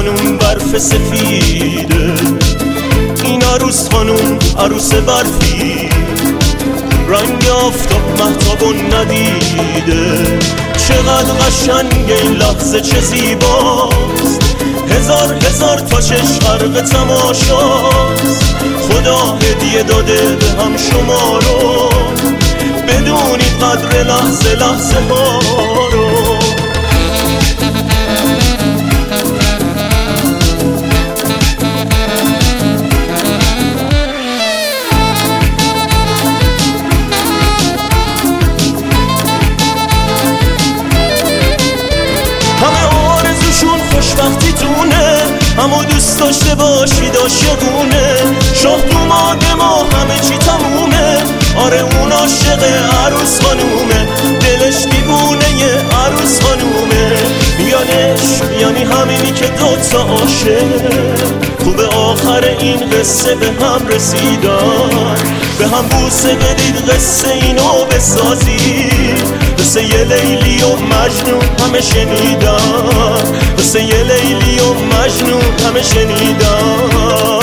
خانوم برف سفیده، این عروس خانوم عروس برفی، رنگ آفتاب مهتابو ندیده. چقدر قشنگ این لحظه، چه زیباست، هزار هزار تا چشم غرق تماشاست. خدا هدیه داده به هم شما رو، بدونید قدر لحظه لحظه ها رو. خوشبختی تونه، همو دوست داشته باشید عاشقونه. شاه دوماده ما همه چی تمومه، آره اون عاشق عروس خانومه، دلش دیوونه ی عروس خانومه. میانش یعنی همینی که دوتا عاشق خوب آخر این قصه به هم رسیدن، به هم بوسه بدید قصه اینو بسازید. قصه یه لیلی و مجنون همه شنیدن، قصه یه لیلی و مجنون همه شنیدن.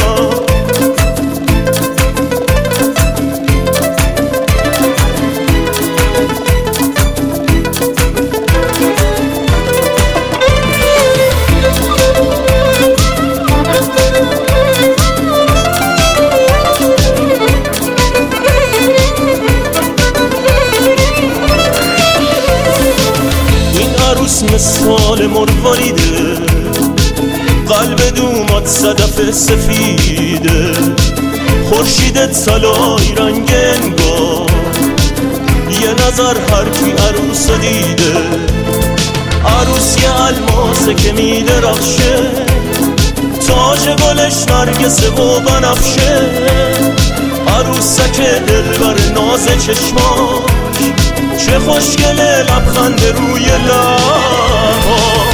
مثال مرواریده، قلب دومات صدف سفیده، خورشید طلایی رنگ انگار، یه نظر هر کی عروس دیده. عروس یه الماسه که میدرخشه، تاج گلش نرگسه و بنفشه. عروسک دلبر ناز چشماش، چه خوشگله لبخند روی لباش.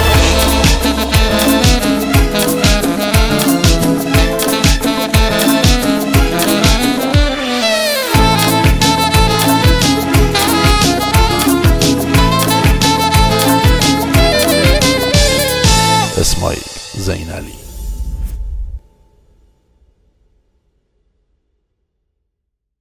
اسماعیل زین علی.